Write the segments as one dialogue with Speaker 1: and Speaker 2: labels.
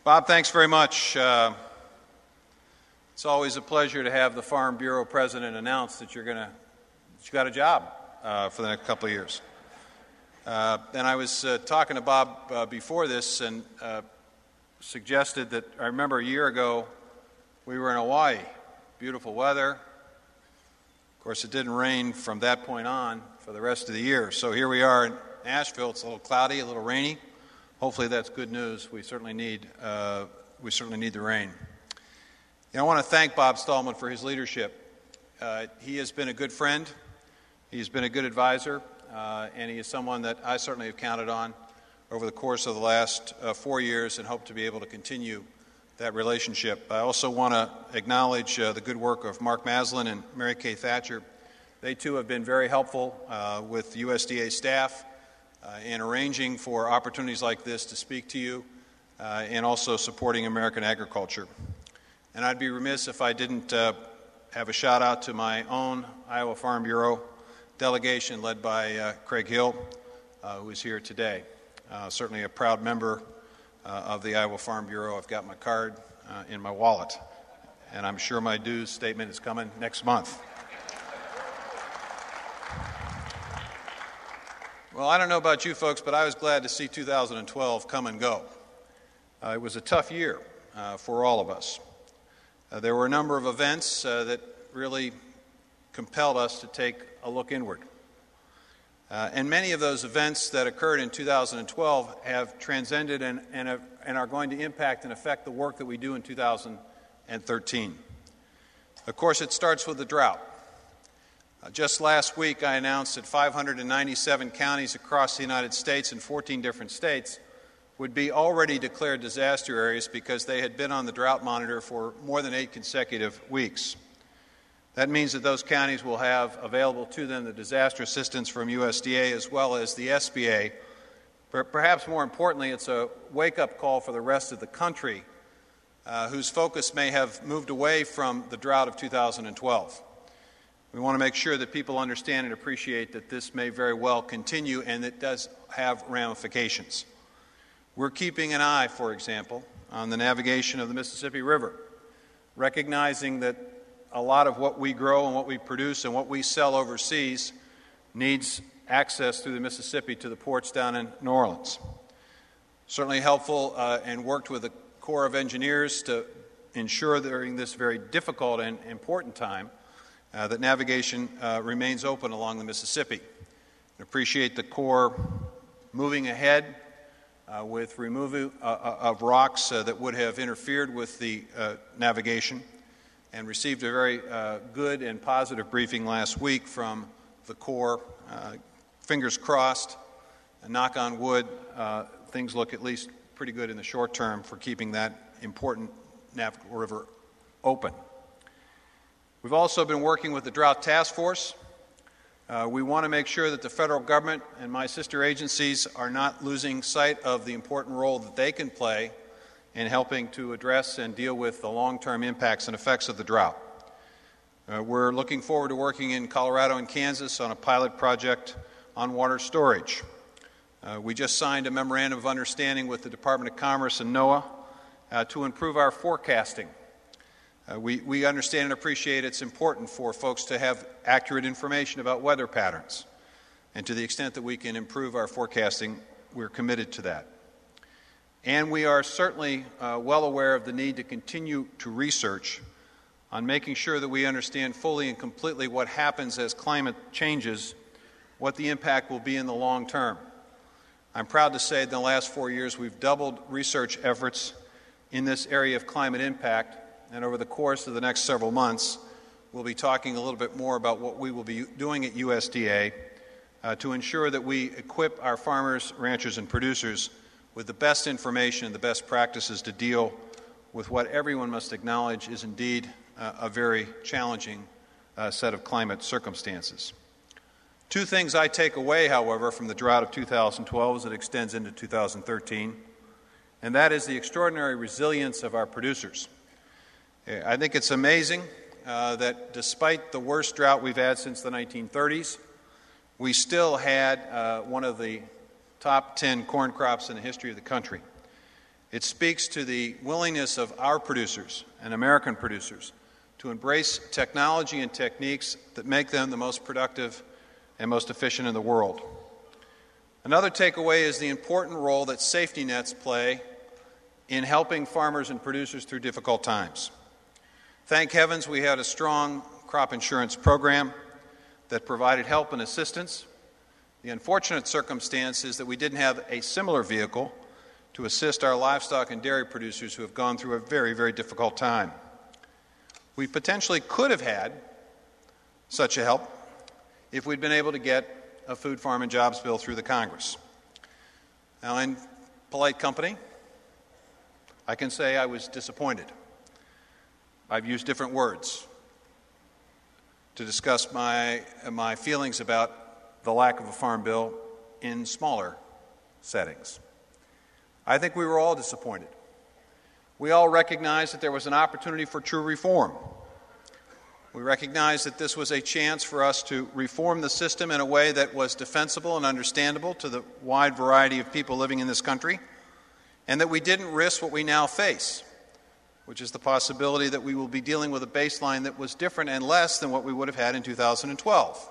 Speaker 1: Bob, thanks very much. It's always a pleasure to have the Farm Bureau president announce that you got a job for the next couple of years. And I was talking to Bob before this and suggested that I remember a year ago we were in Hawaii. Beautiful weather. Of course, it didn't rain from that point on for the rest of the year. So here we are in Nashville. It's a little cloudy, a little rainy. Hopefully that's good news. We certainly need the rain. I want to thank Bob Stallman for his leadership. He has been a good friend. He's been a good advisor. And he is someone that I certainly have counted on over the course of the last 4 years and hope to be able to continue that relationship. I also want to acknowledge the good work of Mark Maslin and Mary Kay Thatcher. They too have been very helpful with USDA staff in arranging for opportunities like this to speak to you and also supporting American agriculture. And I'd be remiss if I didn't have a shout out to my own Iowa Farm Bureau delegation led by Craig Hill, who is here today. Certainly a proud member of the Iowa Farm Bureau. I've got my card in my wallet, and I'm sure my dues statement is coming next month. Well, I don't know about you folks, but I was glad to see 2012 come and go. It was a tough year for all of us. There were a number of events that really compelled us to take a look inward. And many of those events that occurred in 2012 have transcended and are going to impact and affect the work that we do in 2013. Of course, it starts with the drought. Just last week, I announced that 597 counties across the United States in 14 different states would be already declared disaster areas because they had been on the drought monitor for more than 8 consecutive weeks. That means that those counties will have available to them the disaster assistance from USDA as well as the SBA. But perhaps more importantly, it's a wake-up call for the rest of the country whose focus may have moved away from the drought of 2012. We want to make sure that people understand and appreciate that this may very well continue and it does have ramifications. We're keeping an eye, for example, on the navigation of the Mississippi River, recognizing that a lot of what we grow and what we produce and what we sell overseas needs access through the Mississippi to the ports down in New Orleans. Certainly helpful and worked with the Corps of Engineers to ensure during this very difficult and important time that navigation remains open along the Mississippi. I appreciate the Corps moving ahead with removal of rocks that would have interfered with the navigation, and received a very good and positive briefing last week from the Corps. Fingers crossed, and knock on wood, things look at least pretty good in the short term for keeping that important navigable river open. We've also been working with the Drought Task Force. We want to make sure that the federal government and my sister agencies are not losing sight of the important role that they can play in helping to address and deal with the long-term impacts and effects of the drought. We're looking forward to working in Colorado and Kansas on a pilot project on water storage. We just signed a memorandum of understanding with the Department of Commerce and NOAA to improve our forecasting. We understand and appreciate it's important for folks to have accurate information about weather patterns. And to the extent that we can improve our forecasting, we're committed to that. And we are certainly well aware of the need to continue to research on making sure that we understand fully and completely what happens as climate changes, what the impact will be in the long term. I'm proud to say that in the last 4 years we've doubled research efforts in this area of climate impact, and over the course of the next several months we'll be talking a little bit more about what we will be doing at USDA to ensure that we equip our farmers, ranchers, and producers with the best information and the best practices to deal with what everyone must acknowledge is indeed a very challenging set of climate circumstances. Two things I take away, however, from the drought of 2012 as it extends into 2013, and that is the extraordinary resilience of our producers. I think it's amazing that despite the worst drought we've had since the 1930s, we still had one of the top 10 corn crops in the history of the country. It speaks to the willingness of our producers and American producers to embrace technology and techniques that make them the most productive and most efficient in the world. Another takeaway is the important role that safety nets play in helping farmers and producers through difficult times. Thank heavens we had a strong crop insurance program that provided help and assistance. The unfortunate circumstance is that we didn't have a similar vehicle to assist our livestock and dairy producers who have gone through a very, very difficult time. We potentially could have had such a help if we'd been able to get a food, farm, and jobs bill through the Congress. Now, in polite company, I can say I was disappointed. I've used different words to discuss my feelings about the lack of a farm bill in smaller settings. I think we were all disappointed. We all recognized that there was an opportunity for true reform. We recognized that this was a chance for us to reform the system in a way that was defensible and understandable to the wide variety of people living in this country, and that we didn't risk what we now face, which is the possibility that we will be dealing with a baseline that was different and less than what we would have had in 2012.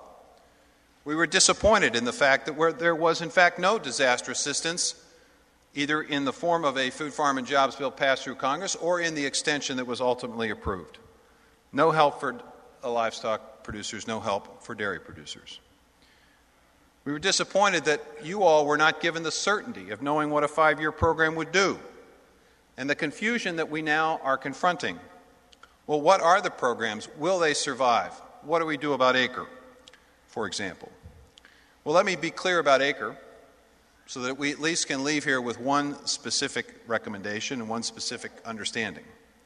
Speaker 1: We were disappointed in the fact that there was, in fact, no disaster assistance, either in the form of a food, farm, and jobs bill passed through Congress or in the extension that was ultimately approved. No help for livestock producers, no help for dairy producers. We were disappointed that you all were not given the certainty of knowing what a 5-year program would do, and the confusion that we now are confronting. Well, what are the programs? Will they survive? What do we do about ACRE, for example? Well, let me be clear about ACRE so that we at least can leave here with one specific recommendation and one specific understanding.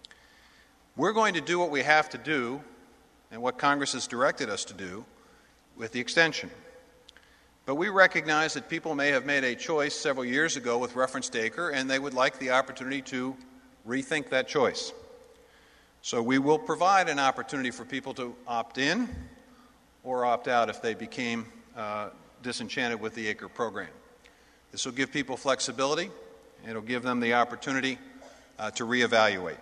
Speaker 1: We're going to do what we have to do and what Congress has directed us to do with the extension. But we recognize that people may have made a choice several years ago with reference to ACRE, and they would like the opportunity to rethink that choice. So we will provide an opportunity for people to opt in or opt out if they became disenchanted with the ACRE program. This will give people flexibility, and it will give them the opportunity to reevaluate.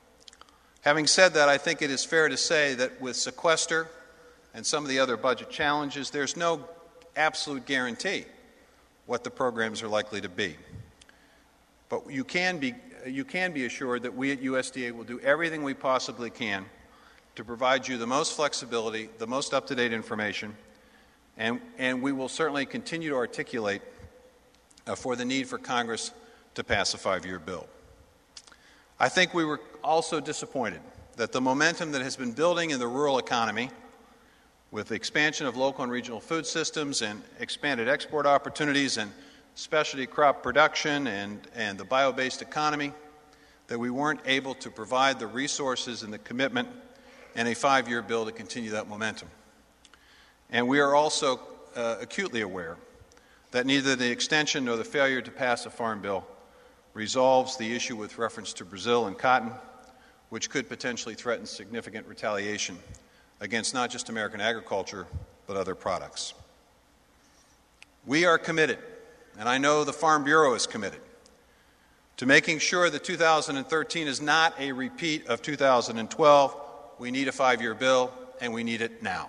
Speaker 1: Having said that, I think it is fair to say that with sequester and some of the other budget challenges, there's no absolute guarantee what the programs are likely to be. But you can be assured that we at USDA will do everything we possibly can to provide you the most flexibility, the most up-to-date information, and we will certainly continue to articulate for the need for Congress to pass a 5-year bill. I think we were also disappointed that the momentum that has been building in the rural economy with the expansion of local and regional food systems and expanded export opportunities and specialty crop production and the bio-based economy, that we weren't able to provide the resources and the commitment and a 5-year bill to continue that momentum. And we are also acutely aware that neither the extension nor the failure to pass a farm bill resolves the issue with reference to Brazil and cotton, which could potentially threaten significant retaliation against not just American agriculture, but other products. We are committed, and I know the Farm Bureau is committed, to making sure that 2013 is not a repeat of 2012. We need a 5-year bill, and we need it now.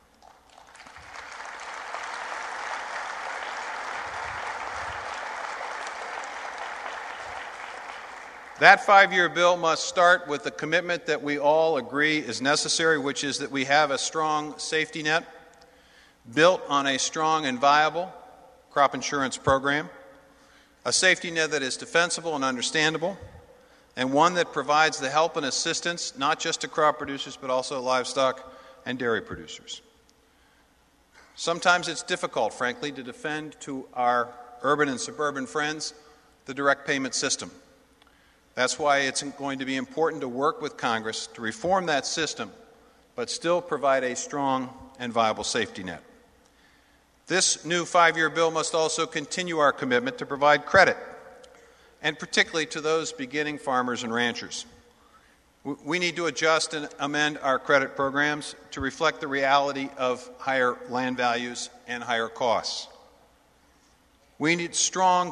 Speaker 1: That 5-year bill must start with the commitment that we all agree is necessary, which is that we have a strong safety net built on a strong and viable crop insurance program, a safety net that is defensible and understandable, and one that provides the help and assistance not just to crop producers but also livestock and dairy producers. Sometimes it's difficult, frankly, to defend to our urban and suburban friends the direct payment system. That's why it's going to be important to work with Congress to reform that system, but still provide a strong and viable safety net. This new 5-year bill must also continue our commitment to provide credit, and particularly to those beginning farmers and ranchers. We need to adjust and amend our credit programs to reflect the reality of higher land values and higher costs. We need strong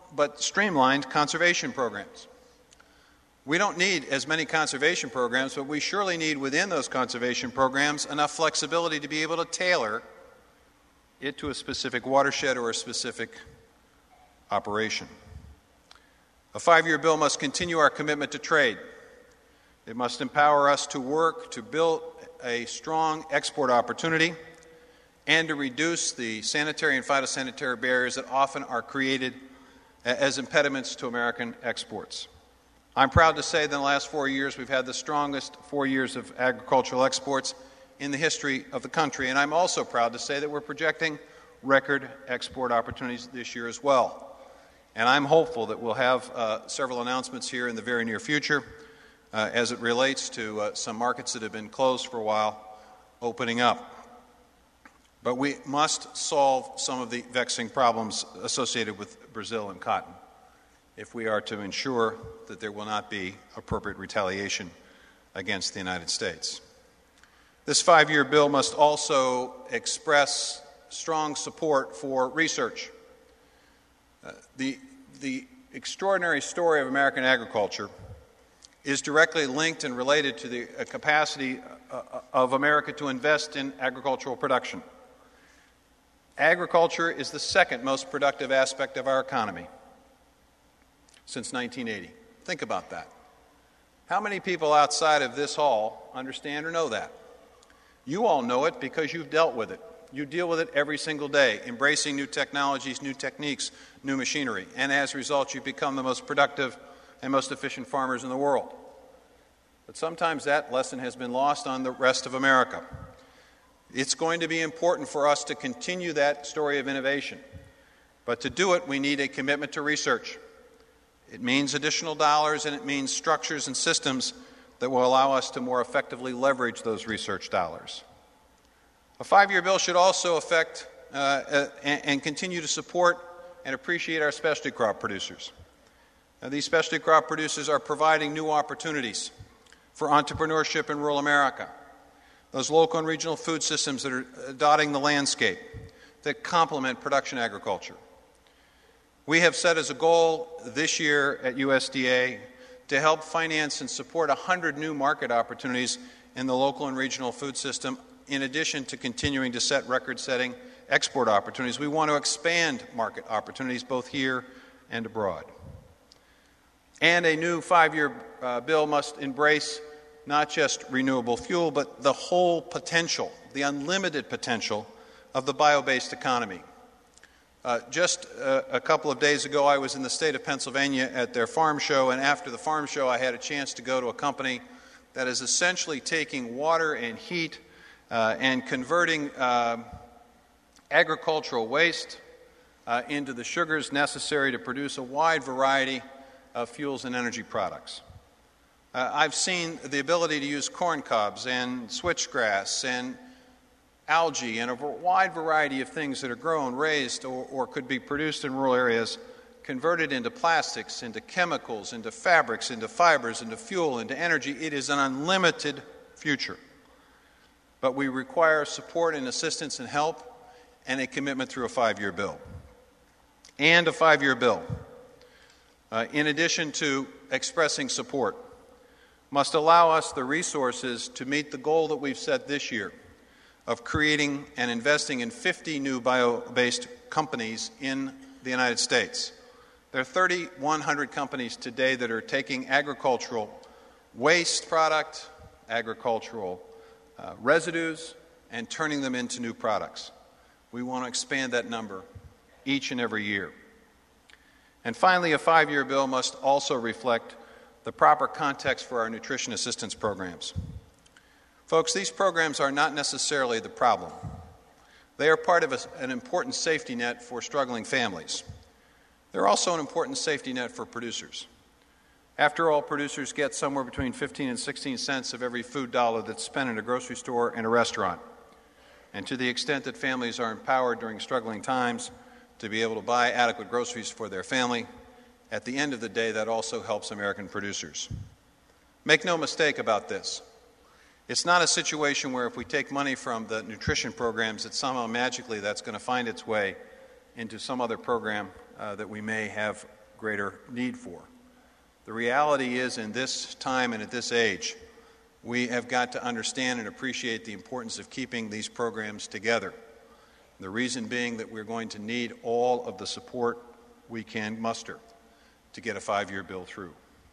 Speaker 1: but streamlined conservation programs. We don't need as many conservation programs, but we surely need within those conservation programs enough flexibility to be able to tailor it to a specific watershed or a specific operation. A 5-year bill must continue our commitment to trade. It must empower us to work to build a strong export opportunity and to reduce the sanitary and phytosanitary barriers that often are created as impediments to American exports. I'm proud to say that in the last 4 years we've had the strongest 4 years of agricultural exports in the history of the country, and I'm also proud to say that we're projecting record export opportunities this year as well. And I'm hopeful that we'll have several announcements here in the very near future as it relates to some markets that have been closed for a while opening up. But we must solve some of the vexing problems associated with Brazil and cotton if we are to ensure that there will not be appropriate retaliation against the United States. This 5-year bill must also express strong support for research. The extraordinary story of American agriculture is directly linked and related to the capacity of America to invest in agricultural production. Agriculture is the second most productive aspect of our economy since 1980. Think about that. How many people outside of this hall understand or know that? You all know it because you've dealt with it. You deal with it every single day, embracing new technologies, new techniques, new machinery, and as a result you become the most productive and most efficient farmers in the world. But sometimes that lesson has been lost on the rest of America. It's going to be important for us to continue that story of innovation. But to do it, we need a commitment to research. It means additional dollars, and it means structures and systems that will allow us to more effectively leverage those research dollars. A 5-year bill should also affect and continue to support and appreciate our specialty crop producers. These specialty crop producers are providing new opportunities for entrepreneurship in rural America. Those local and regional food systems that are dotting the landscape that complement production agriculture. We have set as a goal this year at USDA to help finance and support 100 new market opportunities in the local and regional food system, in addition to continuing to set record-setting export opportunities. We want to expand market opportunities both here and abroad. And a new 5-year bill must embrace not just renewable fuel, but the whole potential, the unlimited potential of the bio-based economy. Just a couple of days ago, I was in the state of Pennsylvania at their farm show, and after the farm show, I had a chance to go to a company that is essentially taking water and heat and converting agricultural waste into the sugars necessary to produce a wide variety of fuels and energy products. I've seen the ability to use corn cobs and switchgrass and algae and a wide variety of things that are grown, raised, or could be produced in rural areas, converted into plastics, into chemicals, into fabrics, into fibers, into fuel, into energy. It is an unlimited future. But we require support and assistance and help and a commitment through a 5-year bill. And a 5-year bill, in addition to expressing support, must allow us the resources to meet the goal that we've set this year of creating and investing in 50 new bio-based companies in the United States. There are 3,100 companies today that are taking agricultural waste product, agricultural residues, and turning them into new products. We want to expand that number each and every year. And finally, a 5-year bill must also reflect the proper context for our nutrition assistance programs. Folks, these programs are not necessarily the problem. They are part of an important safety net for struggling families. They're also an important safety net for producers. After all, producers get somewhere between 15 and 16 cents of every food dollar that's spent in a grocery store and a restaurant. And to the extent that families are empowered during struggling times to be able to buy adequate groceries for their family, at the end of the day, that also helps American producers. Make no mistake about this. It's not a situation where if we take money from the nutrition programs that somehow magically that's going to find its way into some other program that we may have greater need for. The reality is, in this time and at this age, we have got to understand and appreciate the importance of keeping these programs together. The reason being that we're going to need all of the support we can muster to get a 5-year bill through.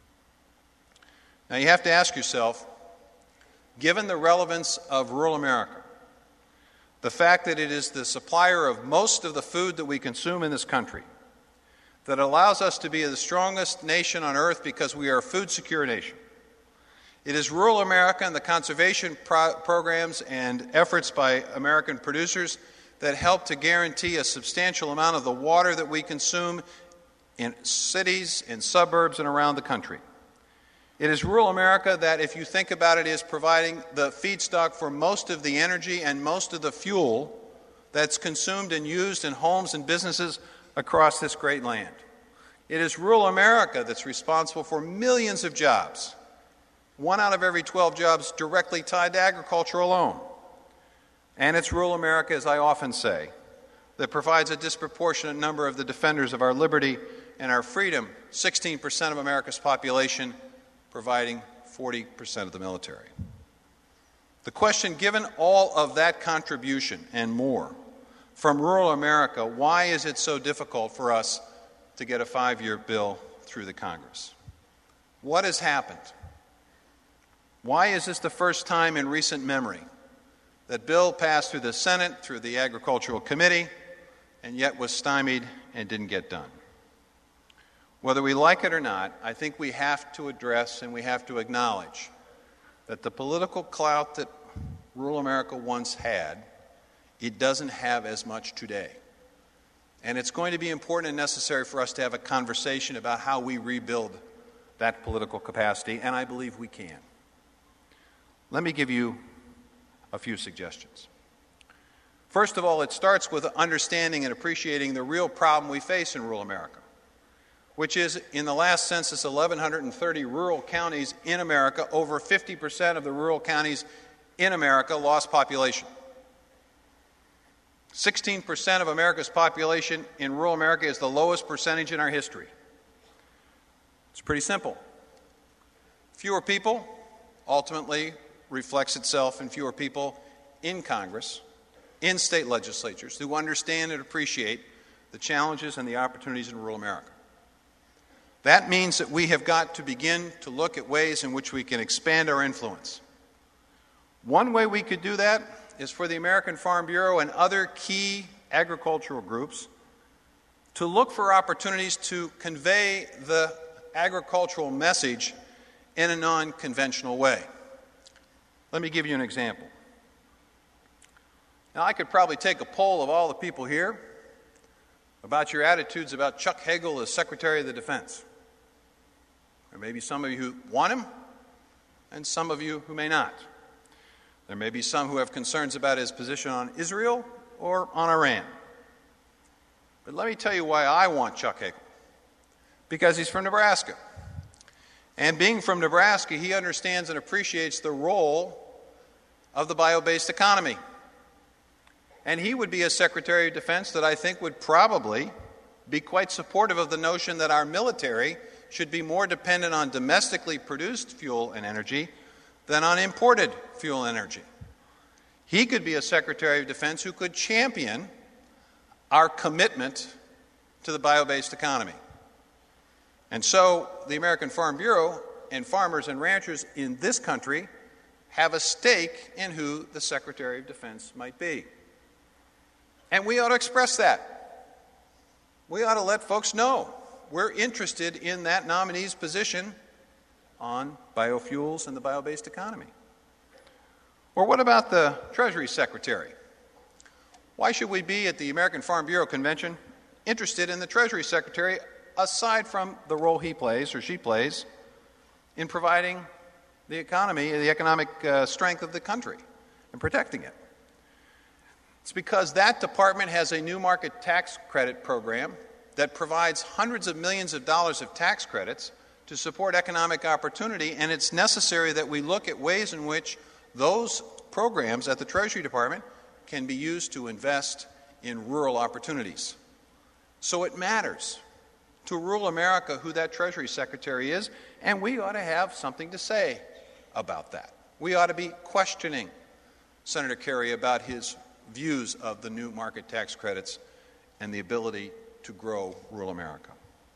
Speaker 1: Now, you have to ask yourself, given the relevance of rural America, the fact that it is the supplier of most of the food that we consume in this country, that allows us to be the strongest nation on earth because we are a food secure nation. It is rural America and the conservation programs and efforts by American producers that help to guarantee a substantial amount of the water that we consume in cities, in suburbs, and around the country. It is rural America that, if you think about it, is providing the feedstock for most of the energy and most of the fuel that's consumed and used in homes and businesses across this great land. It is rural America that's responsible for millions of jobs. 1 out of every 12 jobs directly tied to agriculture alone. And it's rural America, as I often say, that provides a disproportionate number of the defenders of our liberty and our freedom, 16% of America's population, providing 40% of the military. The question, given all of that contribution and more from rural America, why is it so difficult for us to get a 5-year bill through the Congress? What has happened? Why is this the first time in recent memory that bill passed through the Senate, through the Agricultural Committee, and yet was stymied and didn't get done? Whether we like it or not, I think we have to address and we have to acknowledge that the political clout that rural America once had, it doesn't have as much today. And it's going to be important and necessary for us to have a conversation about how we rebuild that political capacity, and I believe we can. Let me give you a few suggestions. First of all, it starts with understanding and appreciating the real problem we face in rural America, which is, in the last census, 1,130 rural counties in America, over 50% of the rural counties in America lost population. 16% of America's population in rural America is the lowest percentage in our history. It's pretty simple. Fewer people ultimately reflects itself in fewer people in Congress, in state legislatures, who understand and appreciate the challenges and the opportunities in rural America. That means that we have got to begin to look at ways in which we can expand our influence. One way we could do that is for the American Farm Bureau and other key agricultural groups to look for opportunities to convey the agricultural message in a non-conventional way. Let me give you an example. Now, I could probably take a poll of all the people here about your attitudes about Chuck Hagel as Secretary of the Defense. There may be some of you who want him, and some of you who may not. There may be some who have concerns about his position on Israel or on Iran. But let me tell you why I want Chuck Hagel. Because he's from Nebraska. And being from Nebraska, he understands and appreciates the role of the bio-based economy. And he would be a Secretary of Defense that I think would probably be quite supportive of the notion that our military should be more dependent on domestically produced fuel and energy than on imported fuel and energy. He could be a Secretary of Defense who could champion our commitment to the bio-based economy. And so the American Farm Bureau and farmers and ranchers in this country have a stake in who the Secretary of Defense might be. And we ought to express that. We ought to let folks know we're interested in that nominee's position on biofuels and the bio-based economy. Or what about the Treasury Secretary? Why should we be at the American Farm Bureau Convention interested in the Treasury Secretary aside from the role he plays or she plays in providing the economy, the economic strength of the country and protecting it? It's because that department has a new market tax credit program that provides hundreds of millions of dollars of tax credits to support economic opportunity, and it's necessary that we look at ways in which those programs at the Treasury Department can be used to invest in rural opportunities. So it matters. to rural America who that Treasury Secretary is, and we ought to have something to say about that. We ought to be questioning Senator Kerry about his views of the new market tax credits and the ability to grow rural America.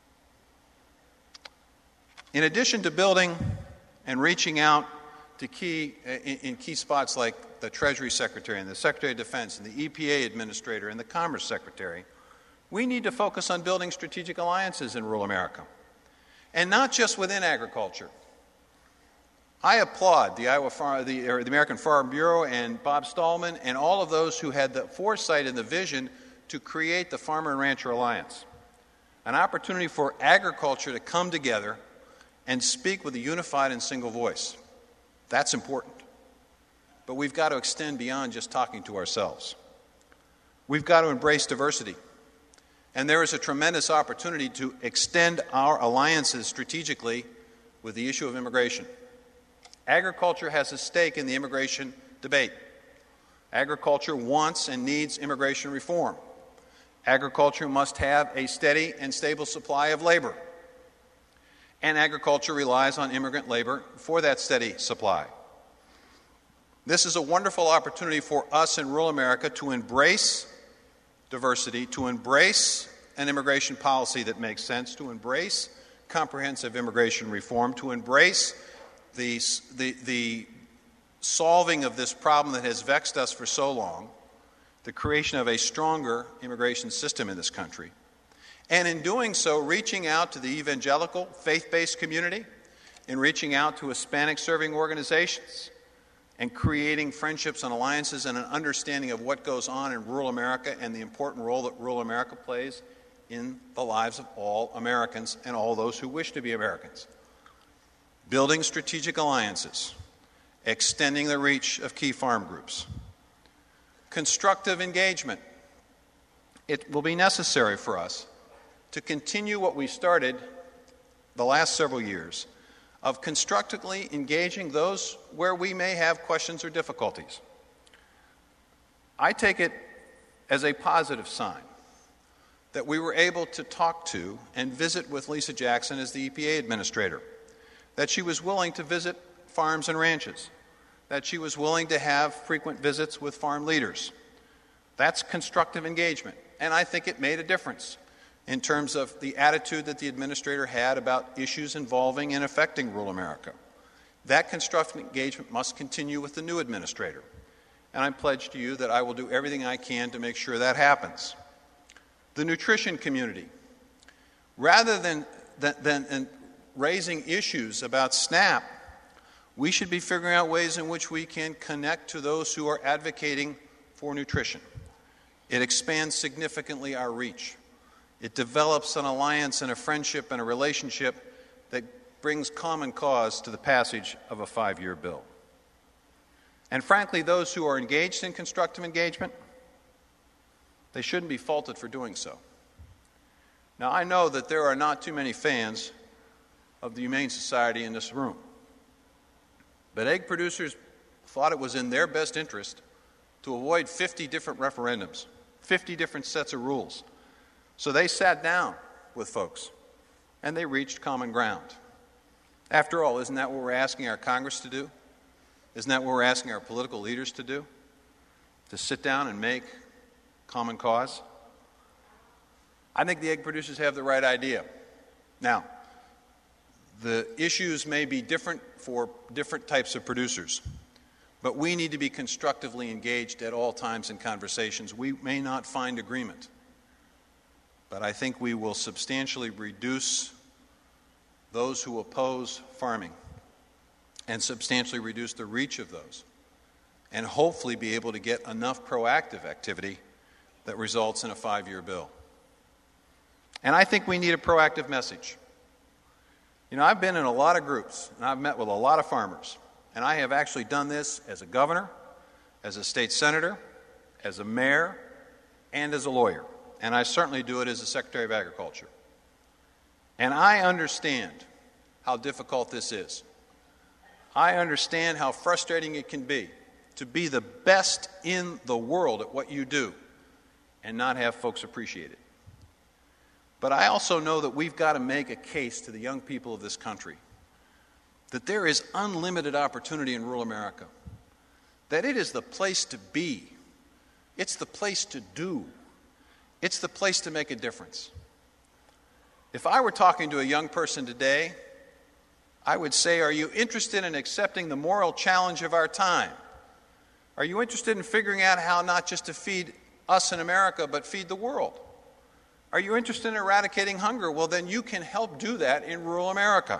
Speaker 1: In addition to building and reaching out to key spots like the Treasury Secretary and the Secretary of Defense and the EPA Administrator and the Commerce Secretary, we need to focus on building strategic alliances in rural America, and not just within agriculture. I applaud the American Farm Bureau and Bob Stallman and all of those who had the foresight and the vision to create the Farmer and Rancher Alliance, an opportunity for agriculture to come together and speak with a unified and single voice. That's important. But we've got to extend beyond just talking to ourselves. We've got to embrace diversity. And there is a tremendous opportunity to extend our alliances strategically with the issue of immigration. Agriculture has a stake in the immigration debate. Agriculture wants and needs immigration reform. Agriculture must have a steady and stable supply of labor. And agriculture relies on immigrant labor for that steady supply. This is a wonderful opportunity for us in rural America to embrace diversity, to embrace an immigration policy that makes sense, to embrace comprehensive immigration reform, to embrace the solving of this problem that has vexed us for so long, the creation of a stronger immigration system in this country. And in doing so, reaching out to the evangelical, faith-based community, and reaching out to Hispanic-serving organizations, and creating friendships and alliances and an understanding of what goes on in rural America and the important role that rural America plays in the lives of all Americans and all those who wish to be Americans. Building strategic alliances, extending the reach of key farm groups. Constructive engagement. It will be necessary for us to continue what we started the last several years of constructively engaging those where we may have questions or difficulties. I take it as a positive sign that we were able to talk to and visit with Lisa Jackson as the EPA Administrator, that she was willing to visit farms and ranches, that she was willing to have frequent visits with farm leaders. That's constructive engagement, and I think it made a difference in terms of the attitude that the Administrator had about issues involving and affecting rural America. That constructive engagement must continue with the new Administrator, and I pledge to you that I will do everything I can to make sure that happens. The nutrition community. Rather than raising issues about SNAP, we should be figuring out ways in which we can connect to those who are advocating for nutrition. It expands significantly our reach. It develops an alliance and a friendship and a relationship that brings common cause to the passage of a 5-year bill. And frankly, those who are engaged in constructive engagement, they shouldn't be faulted for doing so. Now, I know that there are not too many fans of the Humane Society in this room, but egg producers thought it was in their best interest to avoid 50 different referendums, 50 different sets of rules. So they sat down with folks, and they reached common ground. After all, isn't that what we're asking our Congress to do? Isn't that what we're asking our political leaders to do? To sit down and make common cause? I think the egg producers have the right idea. Now, the issues may be different for different types of producers, but we need to be constructively engaged at all times in conversations. We may not find agreement, but I think we will substantially reduce those who oppose farming and substantially reduce the reach of those, and hopefully be able to get enough proactive activity that results in a 5-year bill. And I think we need a proactive message. You know, I've been in a lot of groups, and I've met with a lot of farmers, and I have actually done this as a governor, as a state senator, as a mayor, and as a lawyer. And I certainly do it as a Secretary of Agriculture. And I understand how difficult this is. I understand how frustrating it can be to be the best in the world at what you do and not have folks appreciate it. But I also know that we've got to make a case to the young people of this country that there is unlimited opportunity in rural America, that it is the place to be, it's the place to do, it's the place to make a difference. If I were talking to a young person today, I would say, are you interested in accepting the moral challenge of our time? Are you interested in figuring out how not just to feed us in America, but feed the world? Are you interested in eradicating hunger? Well, then you can help do that in rural America.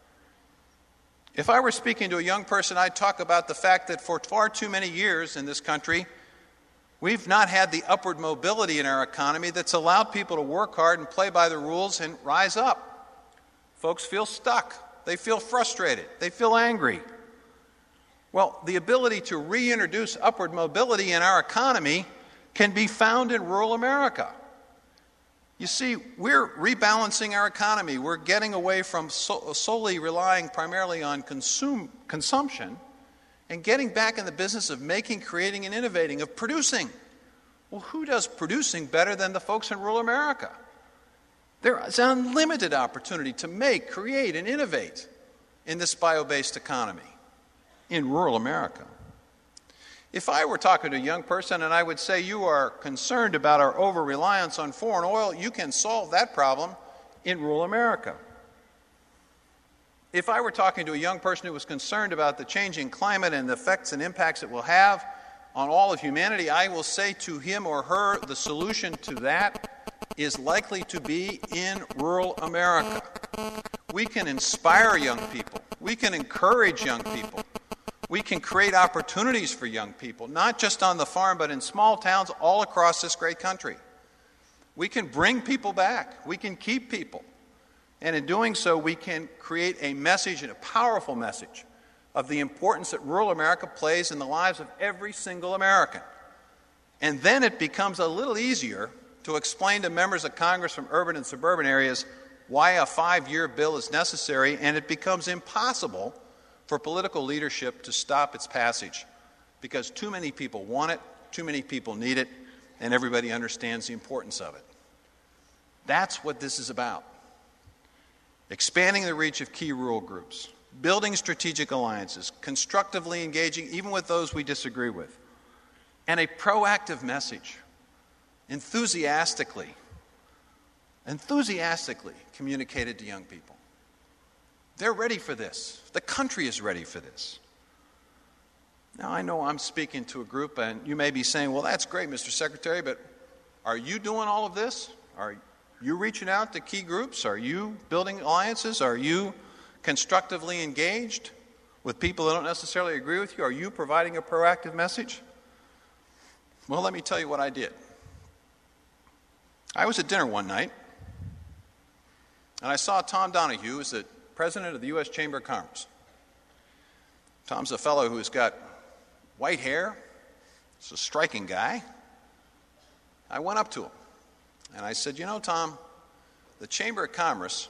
Speaker 1: If I were speaking to a young person, I'd talk about the fact that for far too many years in this country, we've not had the upward mobility in our economy that's allowed people to work hard and play by the rules and rise up. Folks feel stuck. They feel frustrated. They feel angry. Well, the ability to reintroduce upward mobility in our economy can be found in rural America. You see, we're rebalancing our economy. We're getting away from solely relying primarily on consumption and getting back in the business of making, creating, and innovating, of producing. Well, who does producing better than the folks in rural America? There is unlimited opportunity to make, create, and innovate in this bio-based economy in rural America. If I were talking to a young person and I would say you are concerned about our over-reliance on foreign oil, you can solve that problem in rural America. If I were talking to a young person who was concerned about the changing climate and the effects and impacts it will have on all of humanity, I will say to him or her the solution to that is likely to be in rural America. We can inspire young people. We can encourage young people. We can create opportunities for young people, not just on the farm, but in small towns all across this great country. We can bring people back. We can keep people. And in doing so, we can create a message, and a powerful message, of the importance that rural America plays in the lives of every single American. And then it becomes a little easier to explain to members of Congress from urban and suburban areas why a 5-year bill is necessary, and it becomes impossible for political leadership to stop its passage because too many people want it, too many people need it, and everybody understands the importance of it. That's what this is about. Expanding the reach of key rural groups, building strategic alliances, constructively engaging even with those we disagree with, and a proactive message, enthusiastically communicated to young people. They're ready for this. The country is ready for this. Now, I know I'm speaking to a group, and you may be saying, well, that's great, Mr. Secretary, but are you doing all of this? Are you reaching out to key groups? Are you building alliances? Are you constructively engaged with people that don't necessarily agree with you? Are you providing a proactive message? Well, let me tell you what I did. I was at dinner one night, and I saw Tom Donahue, who's the president of the U.S. Chamber of Commerce. Tom's a fellow who's got white hair. He's a striking guy. I went up to him, and I said, you know, Tom, the Chamber of Commerce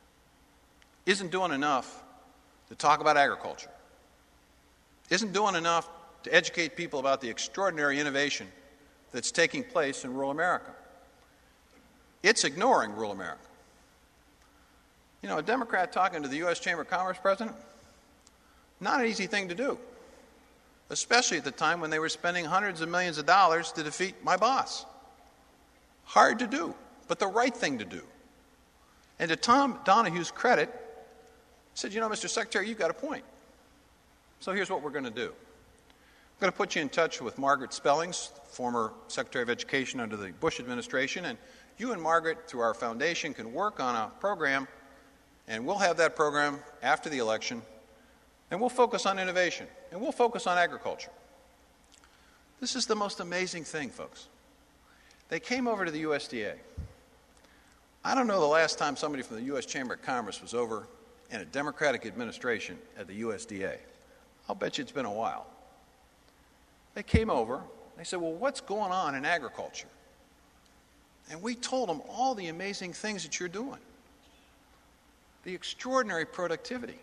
Speaker 1: isn't doing enough to talk about agriculture, isn't doing enough to educate people about the extraordinary innovation that's taking place in rural America. It's ignoring rural America. You know, a Democrat talking to the U.S. Chamber of Commerce president, not an easy thing to do, especially at the time when they were spending hundreds of millions of dollars to defeat my boss. Hard to do, but the right thing to do. And to Tom Donahue's credit, he said, you know, Mr. Secretary, you've got a point. So here's what we're going to do. I'm going to put you in touch with Margaret Spellings, former Secretary of Education under the Bush administration, and you and Margaret, through our foundation, can work on a program. And we'll have that program after the election, and we'll focus on innovation, and we'll focus on agriculture. This is the most amazing thing, folks. They came over to the USDA. I don't know the last time somebody from the U.S. Chamber of Commerce was over in a Democratic administration at the USDA. I'll bet you it's been a while. They came over. They said, well, what's going on in agriculture? And we told them all the amazing things that you're doing. The extraordinary productivity,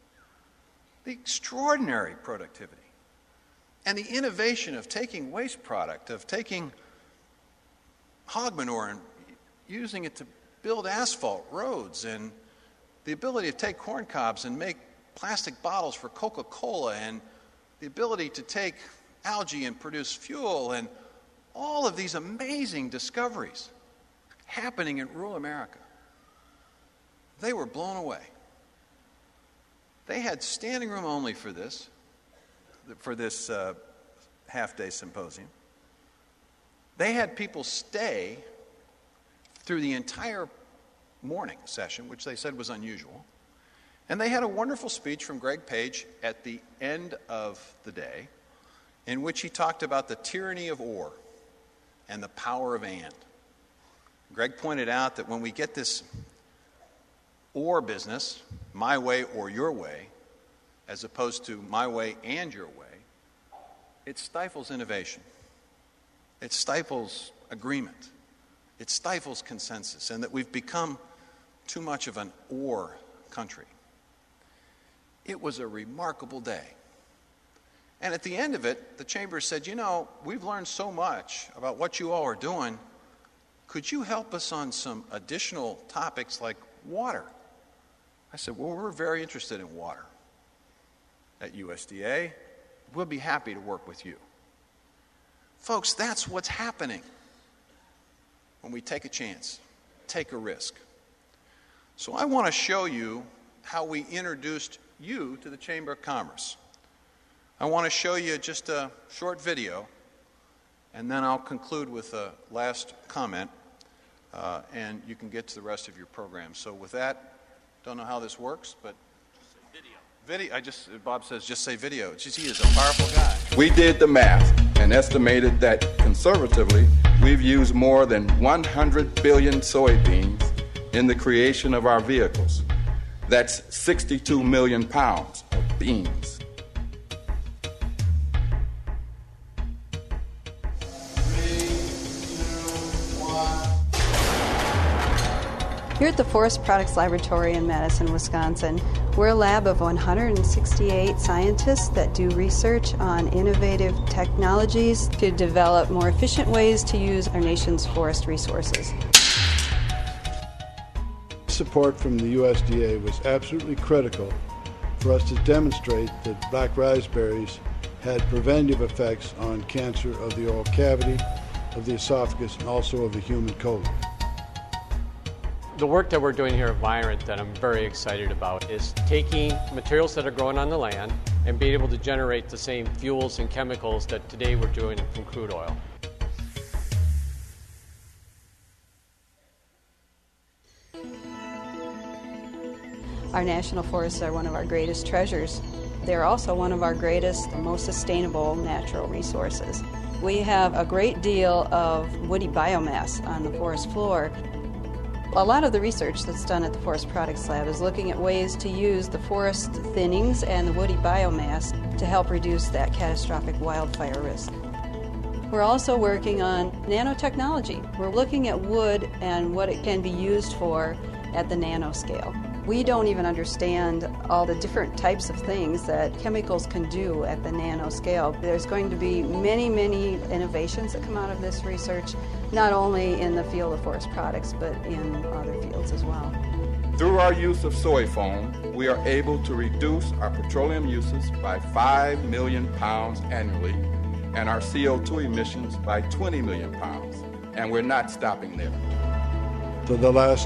Speaker 1: and the innovation of taking waste product, of taking hog manure and using it to build asphalt roads, and the ability to take corn cobs and make plastic bottles for Coca-Cola, and the ability to take algae and produce fuel, and all of these amazing discoveries happening in rural America. They were blown away. They had standing room only for this half-day symposium. They had people stay through the entire morning session, which they said was unusual. And they had a wonderful speech from Greg Page at the end of the day, in which he talked about the tyranny of or and the power of and. Greg pointed out that when we get this or business, my way or your way, as opposed to my way and your way, it stifles innovation. It stifles agreement. It stifles consensus, and that we've become too much of an or country. It was a remarkable day. And at the end of it, the chamber said, you know, we've learned so much about what you all are doing. Could you help us on some additional topics like water? I said, well, we're very interested in water at USDA. We'll be happy to work with you. Folks, that's what's happening when we take a chance, take a risk. So I want to show you how we introduced you to the Chamber of Commerce. I want to show you just a short video, and then I'll conclude with a last comment, and you can get to the rest of your program. So with that, don't know how this works, but video. Bob says just say video. He is a powerful guy.
Speaker 2: We did the math and estimated that conservatively we've used more than 100 billion soybeans in the creation of our vehicles. That's 62 million pounds of beans.
Speaker 3: Here at the Forest Products Laboratory in Madison, Wisconsin, we're a lab of 168 scientists that do research on innovative technologies to develop more efficient ways to use our nation's forest resources.
Speaker 4: Support from the USDA was absolutely critical for us to demonstrate that black raspberries had preventative effects on cancer of the oral cavity, of the esophagus, and also of the human colon.
Speaker 5: The work that we're doing here at Virent that I'm very excited about is taking materials that are grown on the land and being able to generate the same fuels and chemicals that today we're doing from crude oil.
Speaker 3: Our national forests are one of our greatest treasures. They're also one of our greatest and most sustainable natural resources. We have a great deal of woody biomass on the forest floor. A lot of the research that's done at the Forest Products Lab is looking at ways to use the forest thinnings and the woody biomass to help reduce that catastrophic wildfire risk. We're also working on nanotechnology. We're looking at wood and what it can be used for at the nanoscale. We don't even understand all the different types of things that chemicals can do at the nanoscale. There's going to be many, many innovations that come out of this research, not only in the field of forest products, but in other fields as well.
Speaker 2: Through our use of soy foam, we are able to reduce our petroleum uses by 5 million pounds annually and our CO2 emissions by 20 million pounds. And we're not stopping there.
Speaker 4: For the last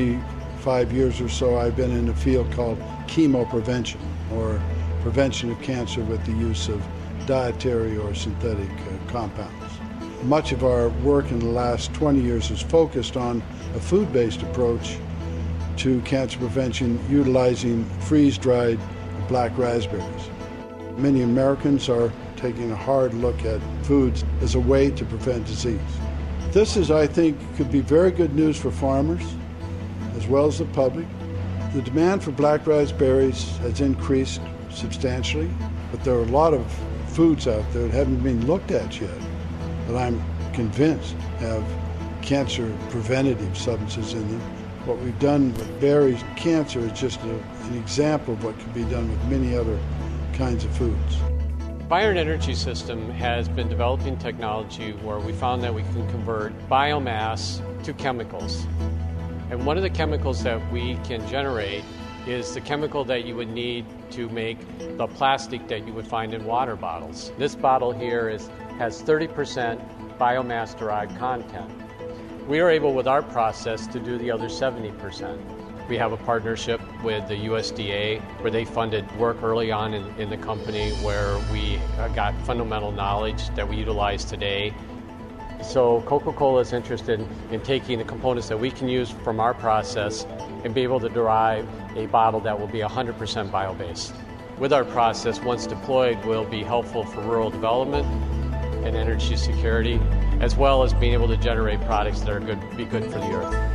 Speaker 4: 25 years or so, I've been in a field called chemoprevention, or prevention of cancer with the use of dietary or synthetic compounds. Much of our work in the last 20 years is focused on a food-based approach to cancer prevention utilizing freeze-dried black raspberries. Many Americans are taking a hard look at foods as a way to prevent disease. This is, I think, could be very good news for farmers as well as the public. The demand for black raspberries has increased substantially, but there are a lot of foods out there that haven't been looked at yet that I'm convinced have cancer preventative substances in them. What we've done with berries and cancer is just an example of what can be done with many other kinds of foods.
Speaker 5: Virent Energy System has been developing technology where we found that we can convert biomass to chemicals. And one of the chemicals that we can generate is the chemical that you would need to make the plastic that you would find in water bottles. This bottle here has 30% biomass-derived content. We are able, with our process, to do the other 70%. We have a partnership with the USDA where they funded work early on in the company where we got fundamental knowledge that we utilize today. So Coca-Cola is interested in taking the components that we can use from our process and be able to derive a bottle that will be 100% bio-based. With our process, once deployed, will be helpful for rural development and energy security, as well as being able to generate products that are be good for the earth.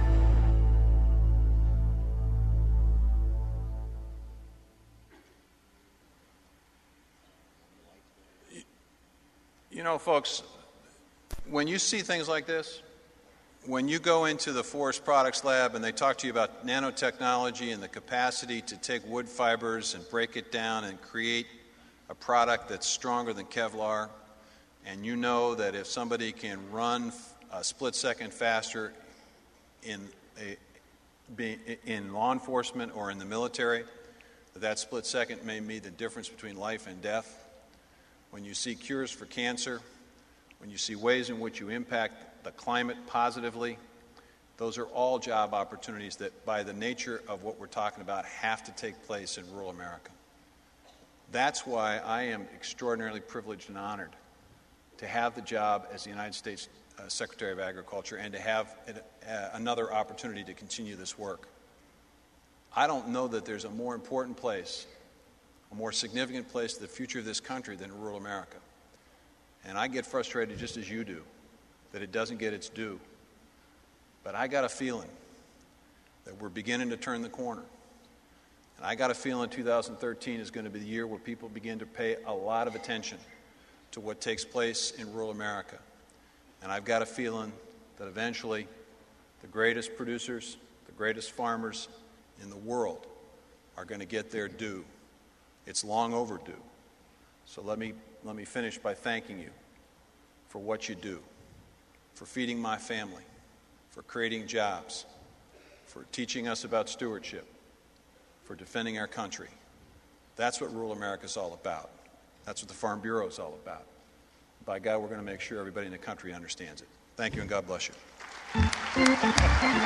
Speaker 1: You know, folks, when you see things like this, when you go into the Forest Products Lab and they talk to you about nanotechnology and the capacity to take wood fibers and break it down and create a product that's stronger than Kevlar, and you know that if somebody can run a split second faster in law enforcement or in the military, that split second may mean the difference between life and death. When you see cures for cancer, when you see ways in which you impact the climate positively, those are all job opportunities that, by the nature of what we're talking about, have to take place in rural America. That's why I am extraordinarily privileged and honored to have the job as the United States Secretary of Agriculture and to have another opportunity to continue this work. I don't know that there's a more important place, a more significant place to the future of this country than rural America. And I get frustrated just as you do that it doesn't get its due. But I got a feeling that we're beginning to turn the corner. And I got a feeling 2013 is going to be the year where people begin to pay a lot of attention to what takes place in rural America. And I've got a feeling that eventually the greatest producers, the greatest farmers in the world are going to get their due. It's long overdue. So let me finish by thanking you for what you do, for feeding my family, for creating jobs, for teaching us about stewardship, for defending our country. That's what rural America is all about. That's what the Farm Bureau is all about. By God, we're going to make sure everybody in the country understands it. Thank you, and God bless you.